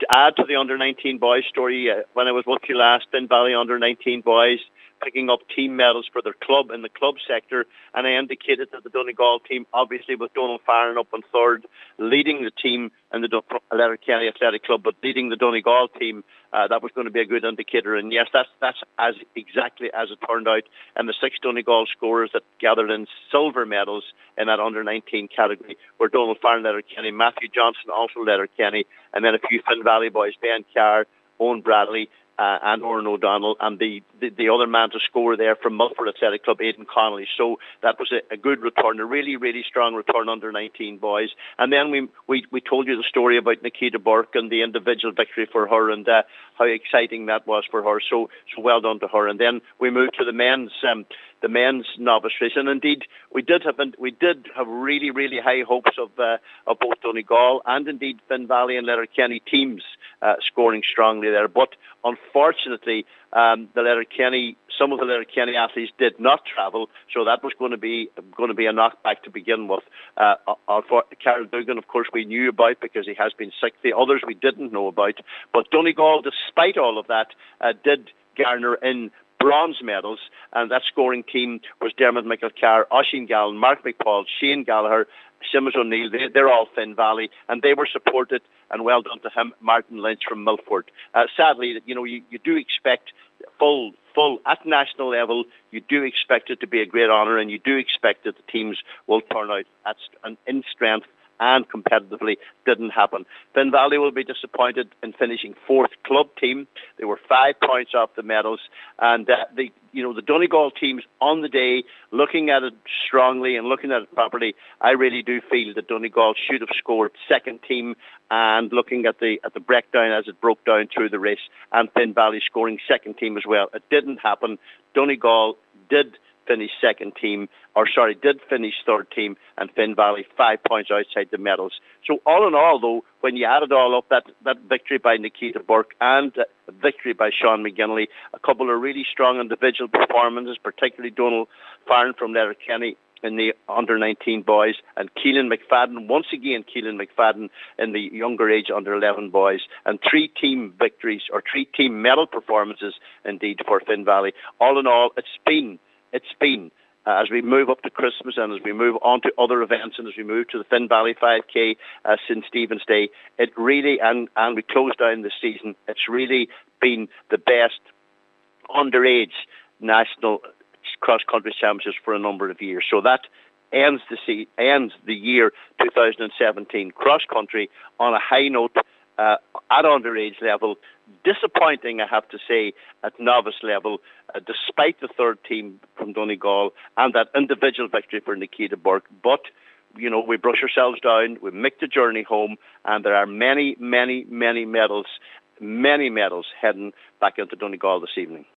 add to the under-19 boys story, when I was with you last, Finn Valley under-19 boys picking up team medals for their club in the club sector, and I indicated that the Donegal team, obviously with Donald Farron up in third, leading the team in the Letterkenny Athletic Club, but leading the Donegal team, that was going to be a good indicator. And yes, that's as exactly as it turned out. And the 6 Donegal scorers that gathered in silver medals in that under-19 category were Donald Farron, Letterkenny, Matthew Johnson, also Letterkenny, and then a few Finn Valley boys, Ben Carr, Owen Bradley, and Oran O'Donnell, and the other man to score there from Mulford Athletic Club, Aidan Connolly. So that was a good return, a really, really strong return under 19 boys. And then we told you the story about Nikita Burke and the individual victory for her, and how exciting that was for her. So well done to her. And then we moved to the men's novice race, and indeed we did have really, really high hopes of both Donegal and indeed Finn Valley and Letterkenny teams scoring strongly there. But unfortunately, some of the Letterkenny athletes did not travel, so that was going to be a knockback to begin with. Carol Dugan, of course, we knew about because he has been sick. The others we didn't know about. But Donegal, despite all of that, did garner in bronze medals, and that scoring team was Dermot McIlcarr, Oisin Gallen, Mark McPaul, Shane Gallagher, Seamus O'Neill. They're all Finn Valley, and they were supported, and well done to him, Martin Lynch from Milford. Sadly, you do expect full at national level. You do expect it to be a great honour, and you do expect that the teams will turn out in strength and competitively. Didn't happen. Finn Valley will be disappointed in finishing 4th club team. They were 5 points off the medals, and the Donegal teams on the day, looking at it strongly and looking at it properly, I really do feel that Donegal should have scored 2nd team, and looking at the breakdown as it broke down through the race, and Finn Valley scoring 2nd team as well. It didn't happen. Donegal did finish 3rd team, and Finn Valley 5 points outside the medals. So all in all, though, when you add it all up, that victory by Nikita Burke and a victory by Sean McGinley, a couple of really strong individual performances, particularly Donald Farron from Letterkenny in the under-19 boys, and Keelan McFadden in the younger age under-11 boys, and 3 team victories, or 3 team medal performances indeed for Finn Valley. All in all, it's been as we move up to Christmas, and as we move on to other events, and as we move to the Finn Valley 5K St. Stephen's Day, it really, and we close down the season, it's really been the best underage national cross-country championships for a number of years. So that ends the year 2017 cross-country on a high note at underage level. Disappointing, I have to say, at novice level, despite the 3rd team from Donegal and that individual victory for Nikita Burke. But, we brush ourselves down, we make the journey home, and there are many, many, many medals heading back into Donegal this evening.